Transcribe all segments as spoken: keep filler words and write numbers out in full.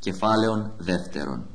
Κεφάλαιον δεύτερον.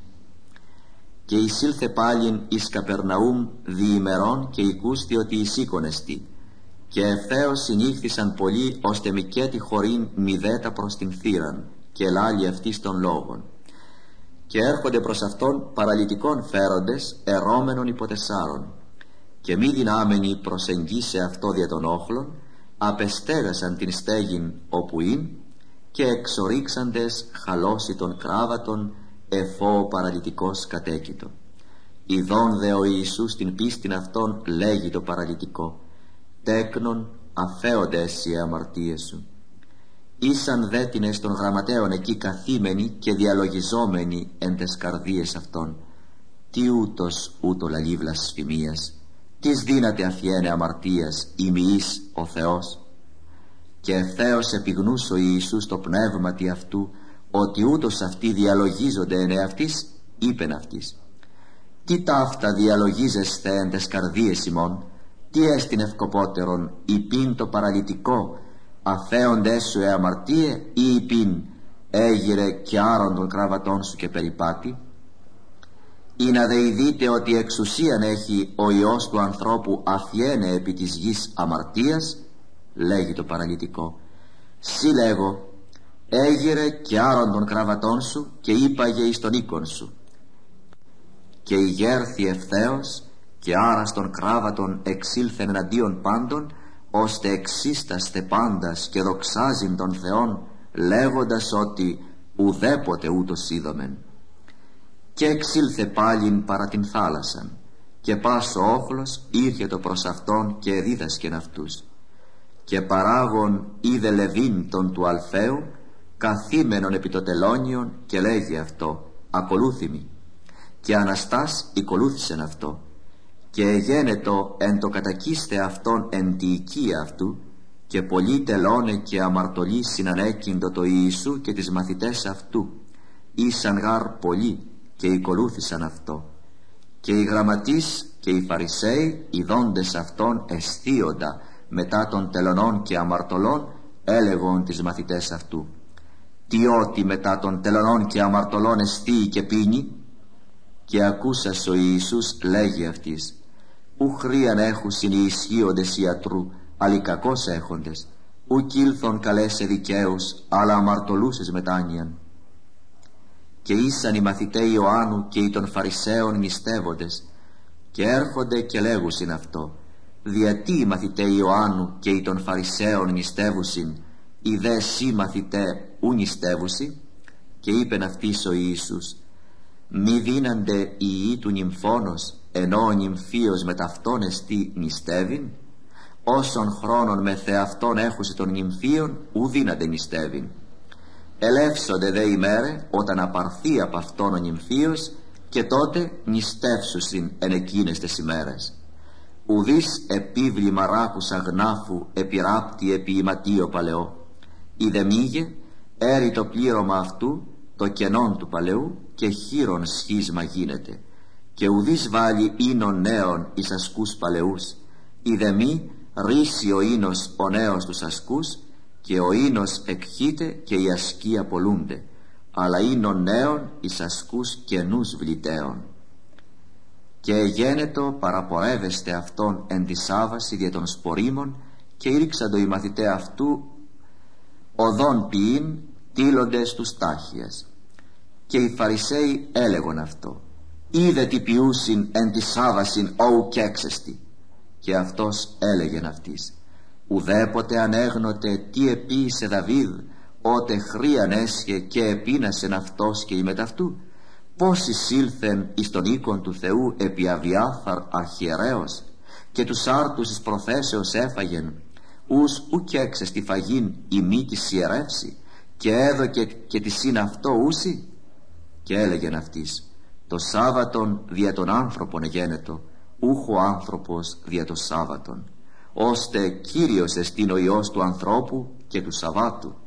Και εισήλθε πάλιν εις Καπερναούμ διημερών, και οικούστη ότι εισήκονεστη, και ευθέως συνήχθησαν πολλοί, ώστε μικέτη χωρήν μηδέτα προς την θύραν, και ελάλη αυτής των λόγων. Και έρχονται προς αυτόν παραλυτικών φέροντες, ερώμενων υποτεσσάρων, και μη δυνάμενοι προσεγγίσε αυτό δια των όχλων, απεστέγασαν την στέγην όπου ειν, και εξορίξαντες χαλώσει των κράβατων, εφό ο παραλυτικός κατέκητο. Ιδών δε ο Ιησούς την πίστην αυτών λέγει το παραλυτικό, τέκνον αφέονται εσύ οι αμαρτίες σου. Ήσαν δέτινες των γραμματέων εκεί καθήμενοι και διαλογιζόμενοι εν τες καρδίες αυτών. Τι ούτως ούτω λαλεί βλασφημίας, τις δύναται αφιένε αμαρτίας ημιής ο Θεός. Και ευθέως επιγνούς ο Ιησούς το πνεύματι αυτού, ότι ούτως αυτοί διαλογίζονται εν εαυτής, είπεν αυτής, τι ταύτα διαλογίζεστε εν τες καρδίες ημών, τι έστιν ευκοπότερον, υπήν το παραλυτικό, αφέοντες σου ε αμαρτίε, ή υπήν έγειρε και άρον των κραβατών σου και περιπάτη. Ή να δεειδείτε ότι εξουσίαν έχει ο Υιός του ανθρώπου αφιένε επί της γης αμαρτίας, λέγει το παραλυτικό, σύ λέγω, έγειρε και άρον των κραβατών σου και είπαγε εις τον οίκον σου. Και ηγέρθη ευθέως και άρας των κράβατων εξήλθεν εναντίον πάντων, ώστε εξίσταστε πάντας και δοξάζειν των Θεών, λέγοντας ότι ουδέποτε ούτως είδομεν. Και εξήλθε πάλιν παρά την θάλασσαν, και πας ο όχλος ήρχετο προς αυτόν και δίδασκεν αυτούς. Και παράγων είδε Λεβίν τον του Αλφαίου, καθήμενον επί το τελώνιον, και λέγει αυτό, ακολούθημι. Και Αναστάς οικολούθησεν αυτό, και εγένετο εν το κατακίστε αυτόν εν τη οικία αυτού, και πολλοί τελώνε και αμαρτωλοί συνανέκυντο το Ιησού και τις μαθητές αυτού, ήσαν γάρ πολλοί και οικολούθησαν αυτό. Και οι γραμματείς και οι Φαρισαίοι ειδώντες αυτόν αισθίοντα μετά των τελωνών και αμαρτωλών, έλεγον τις μαθητές αυτού, τι ότι μετά των τελωνών και αμαρτωλών εστίει και πίνει. Και ακούσας ο Ιησούς λέγει αυτής, ου χρίαν έχουσιν οι ισχύοντες ιατρού, αλλοι κακώς έχοντες, ουκ ήλθον καλέσε δικαίους, αλλά αμαρτωλούσες μετάνοιαν. Και ήσαν οι μαθηταί Ιωάννου και οι των Φαρισαίων νηστεύοντες, και έρχονται και λέγουσιν αυτό, διατί οι μαθηταί Ιωάννου και οι των Φαρισαίων νηστεύουσιν, οι δε σοι μαθηταί ου νηστεύουσι. Και είπεν αυτής ο Ιησούς, μη δίνανται οι ιοί του νυμφώνος, ενώ ο νυμφίος με ταυτόν εστί νηστεύειν. Όσον χρόνων με θεαυτόν έχουσι των νυμφίων, ου δύνανται νηστεύειν. Ελεύσονται δε ημέρε όταν απαρθεί από αυτόν ο νυμφίος, και τότε νηστεύσουσιν εν εκείνες τες ημέρες. Ουδείς επίβλημα ράκους αγνάφου επιράπτει επί ηματίο παλαιό. Είδε μήγε έρει το πλήρωμα αυτού το κενόν του παλαιού, και χείρον σχίσμα γίνεται. Και ουδείς βάλει ίνων νέων εις ασκούς παλαιούς. Είδε μη ρίσει ο ίνος ο νέος τους ασκούς, και ο ίνος εκχύται και οι ασκοί απολούνται, αλλά ίνων νέων εις ασκούς καινούς βληταίων. Και εγένετο παραπορεύεστε αυτόν εν τη Σάββαση δια των σπορίμων, και ήρξαντο οι μαθηταί αυτού οδόν ποιήν τύλοντες τους τάχιας. Και οι Φαρισαίοι έλεγον αυτό, είδε τι ποιούσιν εν τη Σάββασιν όου κι έξεστη. Και αυτός έλεγεν αυτής, ουδέποτε ανέγνοτε τι επίησε Δαβίδ, ότε χρίαν έσχε και επίνασεν αυτός και η μεταυτού. Πώς εισήλθεν εις τον οίκον του Θεού επί Αβιάθαρ αρχιερέως, και τους άρτους εις προθέσεως έφαγεν, ους ουκ έξεστη φαγήν η μη της ιερεύσει, και έδωκε και τη σύν αυτό ούσι. Και έλεγεν αυτής, το Σάββατον δια των άνθρωπων εγένετο, ούχο άνθρωπος δια το Σάββατον, ώστε Κύριος εστίν ο Υιός του ανθρώπου και του Σαββάτου.